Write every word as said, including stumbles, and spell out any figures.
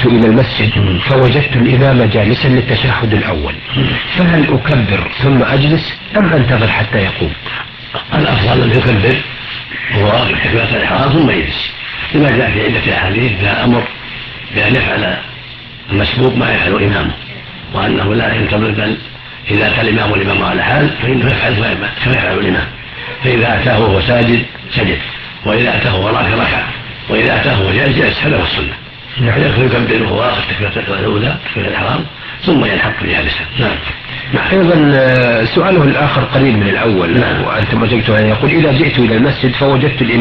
إلى المسجد فوجدت الإمام جالسا للتشهد الأول، فهل أكبر ثم أجلس أم أنتظر حتى يقوم؟ الأفضل أن يكبر هو تكبيرة الإحرام ثم يجلس، لما جاء في عدة أحاديث جاء أمر بأن يفعل المسبوق ما يفعل إمامه، وأنه لا ينتظر، بل إذا أتى الإمام والإمام على حال فإنه يفعل كما يفعل الإمام، فإذا أتاه وهو ساجد سجد، وإذا أتاه وهو راكع ركع، وإذا أتاه وهو جالس جلس، هذا هو السنة. يكبر وهو آخر تكبيرة الأولى تكبيرة الإحرام ثم ينحط جالسا. نعم. أيضا سؤاله الآخر قريب من الأول. نعم. وأنتم أجبتم أن يقول إذا جئت إلى المسجد فوجدت الإمام